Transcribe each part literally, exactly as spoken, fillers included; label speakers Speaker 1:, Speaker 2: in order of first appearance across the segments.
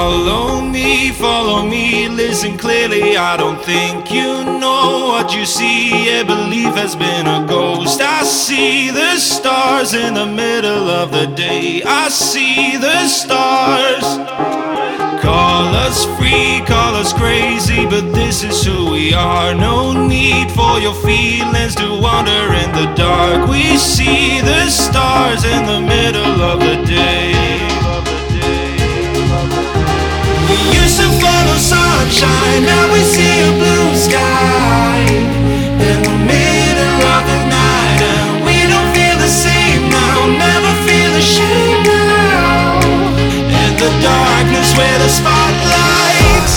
Speaker 1: Follow me, follow me, listen clearly. I don't think you know what you see. Yeah, belief has been a ghost. I see the stars in the middle of the day. I see the stars. Call us free, call us crazy, but this is who we are. No need for your feelings to wander in the dark. We see the stars in the middle of the day. We used to follow sunshine, now we see a blue sky in the middle of the night, and we don't feel the same now, never feel ashamed now. In the darkness where the spotlights.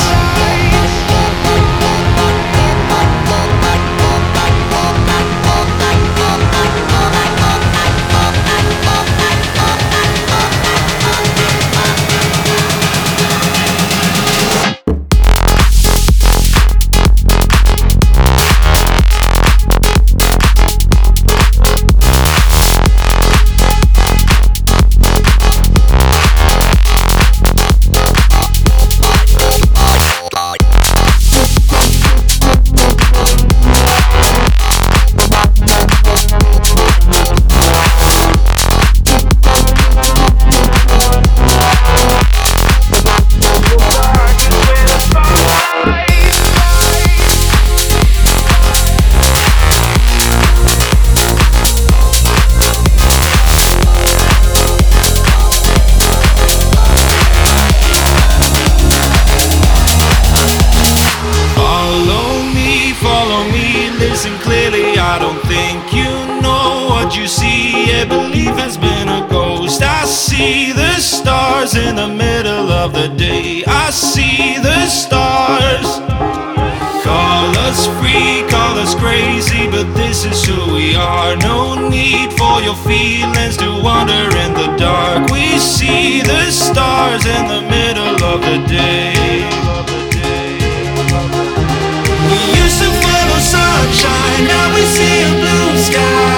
Speaker 1: Listen clearly, I don't think you know what you see. Yeah, belief has been a ghost. I see the stars in the middle of the day. I see the stars. Call us free, call us crazy, but this is who we are. No need for your feelings to wander in the dark. We see the stars in the middle of the day. We used to follow sunshine, now we see a blue sky.